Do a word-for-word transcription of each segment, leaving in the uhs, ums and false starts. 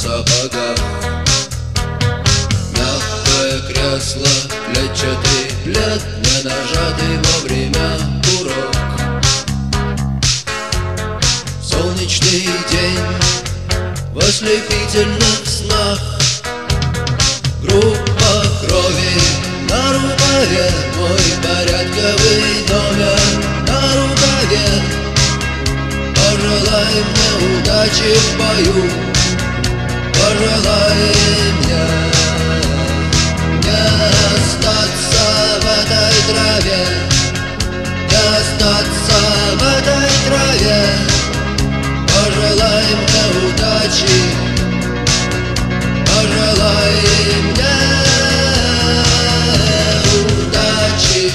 сапогах. Мягкое кресло, клетчатый плед, не нажатый во время урок. Солнечный день в ослепительных снах. Группа крови на рукаве, мой порядковый номер на рукаве. Пожелай мне удачи в бою, пожелай мне не остаться в этой траве, не остаться в этой траве. Пожелай мне удачи, пожелай мне удачи.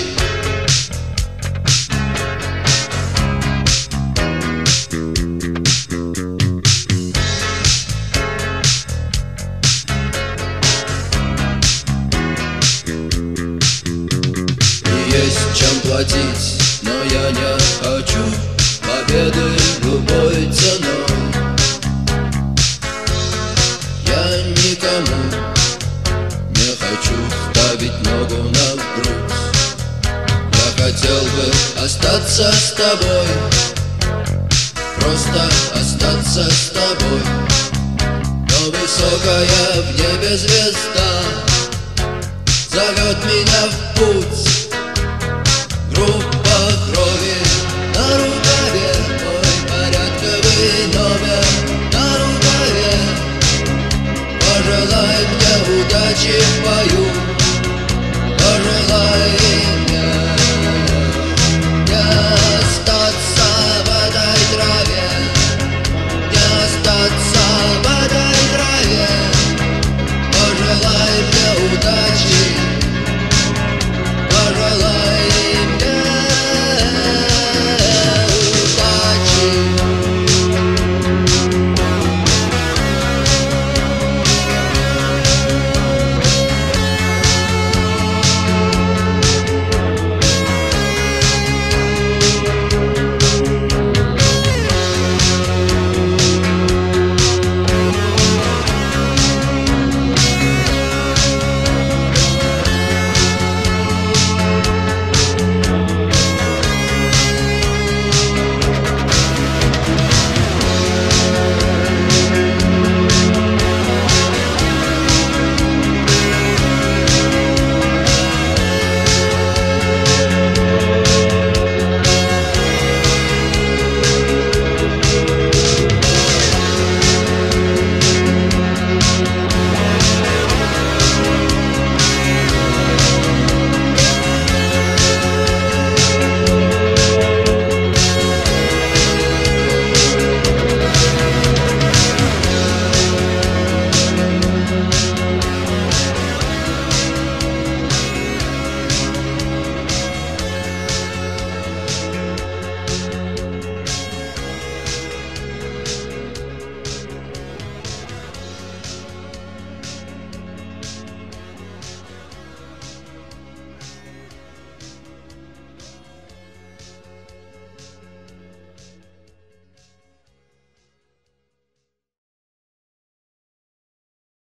Не есть чем платить, но я не хочу победы любой ценой. Я никому не хочу ставить ногу на грудь. Я хотел бы остаться с тобой, просто остаться с тобой. Но высокая в небе звезда зовет меня в путь. Группа